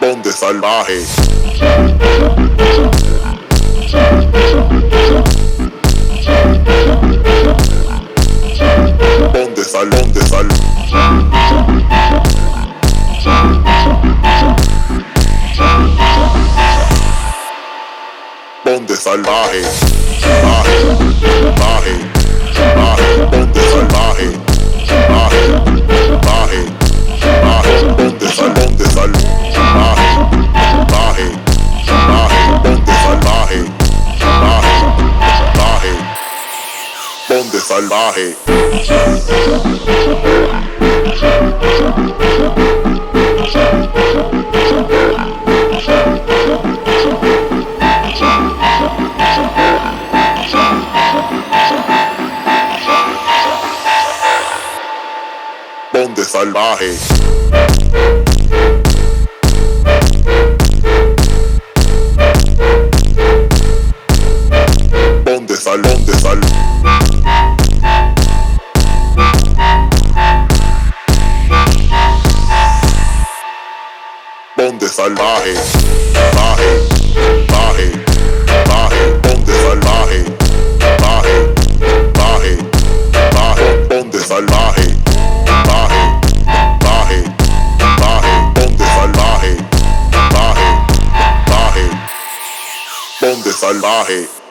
Ponte salvaje. Ponte sal, ponte sal. Ponte salvaje, baje, baje, baje, ponte salvaje, baje, baje, baje, ponte sal, baje, baje, baje, ponte salvaje, baje, baje, ponte salvaje. Ponte salvaje. Ponte sal, ponte sal. Ponte salvaje, baje, baje, baje, ponte salvaje, baje, baje, baje, ponte salvaje, baje, baje, baje, ponte salvaje, baje, baje, ponte salvaje.